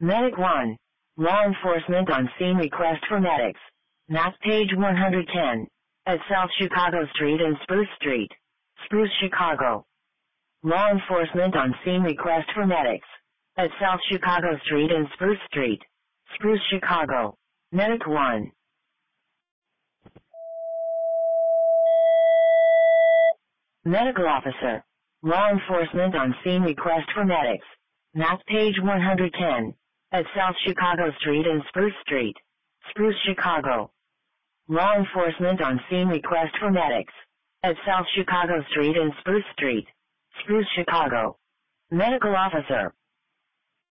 Medic 1. Law enforcement on scene request for medics. Map page 110. At South Chicago Street and Spruce Street. Spruce, Chicago. Law enforcement on scene request for medics. At South Chicago Street and Spruce Street. Spruce, Chicago. Medic 1. Medical officer. Law enforcement on scene request for medics. Map page 110. At South Chicago Street and Spruce Street. Spruce, Chicago. Law enforcement on scene request for medics. At South Chicago Street and Spruce Street. Spruce, Chicago. Medical officer.